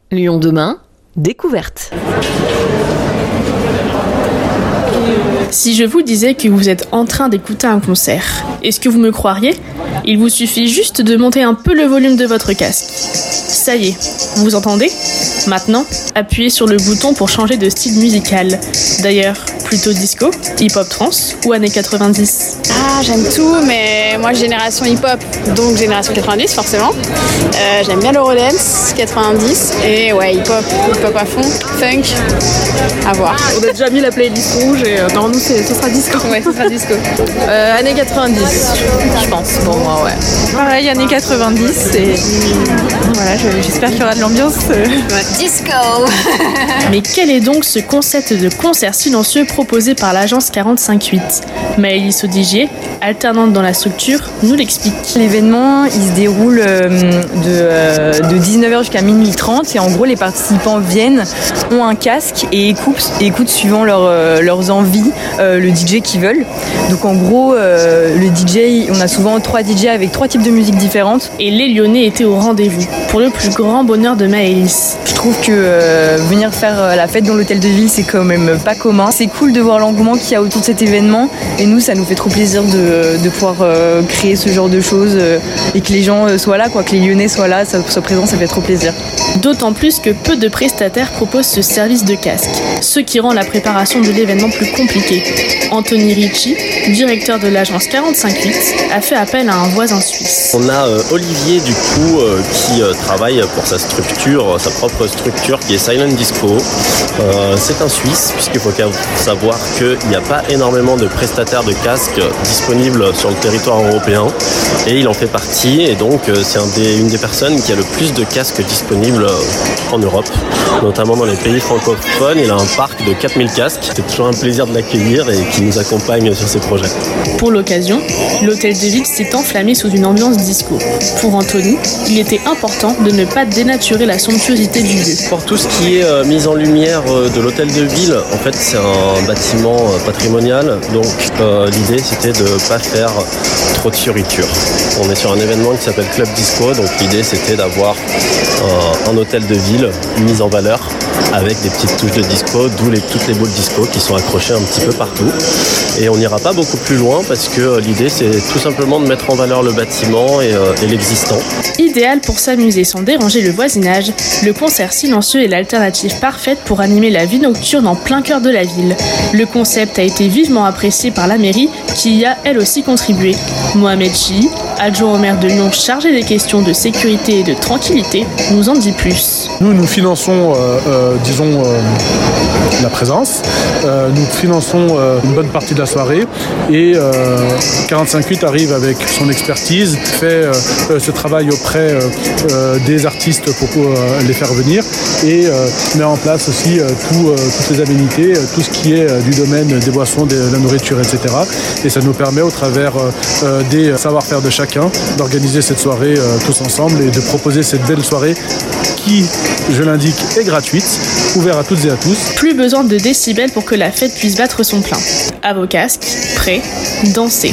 Lyon demain, découverte. Si je vous disais que vous êtes en train d'écouter un concert, est-ce que vous me croiriez ? Il vous suffit juste de monter un peu le volume de votre casque. Ça y est, vous entendez ? Maintenant, appuyez sur le bouton pour changer de style musical. D'ailleurs, plutôt disco, hip-hop trance ou années 90 ? Ah, j'aime tout, mais moi génération hip-hop, donc génération 90 forcément. J'aime bien l'Eurodance 90 et ouais, hip-hop à fond, funk, à voir. On a déjà mis la playlist rouge et non, nous ce sera disco. Ouais, ce sera disco. Années 90, je pense, pour moi, ouais. Pareil, années 90 et voilà, j'espère qu'il y aura de l'ambiance. Disco. Mais quel est donc ce concept de concert silencieux proposé par l'agence 45.8 ? Maëlys Odigier, alternante dans la structure, nous l'explique. L'événement, il se déroule de 19h jusqu'à minuit 30 et en gros, les participants viennent, ont un casque et écoutent suivant leurs envies le DJ qu'ils veulent. Donc en gros, le DJ, on a souvent 3 DJ avec 3 types de musique différentes. Et les Lyonnais étaient au rendez-vous, pour le plus grand bonheur de Maëlys. Je trouve que venir faire la fête dans l'hôtel de ville, c'est quand même pas commun. C'est cool de voir l'engouement qu'il y a autour de cet événement et nous, ça nous fait trop plaisir de pouvoir créer ce genre de choses et que les gens soient là, que les Lyonnais soient là, soient présents, ça fait trop plaisir. D'autant plus que peu de prestataires proposent ce service de casque, ce qui rend la préparation de l'événement plus compliquée. Anthony Ricci, directeur de l'agence 45.8, a fait appel à un voisin suisse. On a Olivier du coup qui travaille pour sa propre structure qui est Silent Disco. C'est un Suisse puisqu'il faut savoir qu'il n'y a pas énormément de prestataires de casques disponibles sur le territoire européen et il en fait partie et donc c'est une des personnes qui a le plus de casques disponibles en Europe, notamment dans les pays francophones. Il a un parc de 4000 casques. C'est toujours un plaisir de l'accueillir et qui nous accompagne sur ces projets. Pour l'occasion, l'hôtel de ville s'est enflammé sous une ambiance disco. Pour Anthony, il était important de ne pas dénaturer la somptuosité du lieu. Pour tout ce qui est mise en lumière de l'hôtel de ville, en fait c'est un bâtiment patrimonial, donc l'idée c'était de ne pas faire trop de fioritures. On est sur un événement qui s'appelle Club Disco, donc l'idée c'était d'avoir un hôtel de ville mis en valeur avec des petites touches de disco, d'où toutes les boules disco qui sont accrochées un petit peu partout. Et on n'ira pas beaucoup plus loin parce que l'idée c'est tout simplement de mettre en valeur le bâtiment et l'existant. Idéal pour s'amuser sans déranger le voisinage, le concert silencieux est l'alternative parfaite pour animer la vie nocturne en plein cœur de la ville. Le concept a été vivement apprécié par la mairie qui y a elle aussi contribué. Mohamed Chi, adjoint au maire de Lyon chargé des questions de sécurité et de tranquillité, nous en dit plus. Nous finançons, la présence. Nous finançons une bonne partie de la soirée et 45.8 arrive avec son expertise, fait ce travail auprès des artistes pour les faire venir et met en place aussi toutes les aménités, tout ce qui est du domaine des boissons, de la nourriture, etc. Et ça nous permet au travers des savoir-faire de chacun d'organiser cette soirée tous ensemble et de proposer cette belle soirée qui, je l'indique, est gratuite, ouverte à toutes et à tous. Plus besoin de décibels pour que la fête puisse battre son plein. À vos casques, prêts, dansez.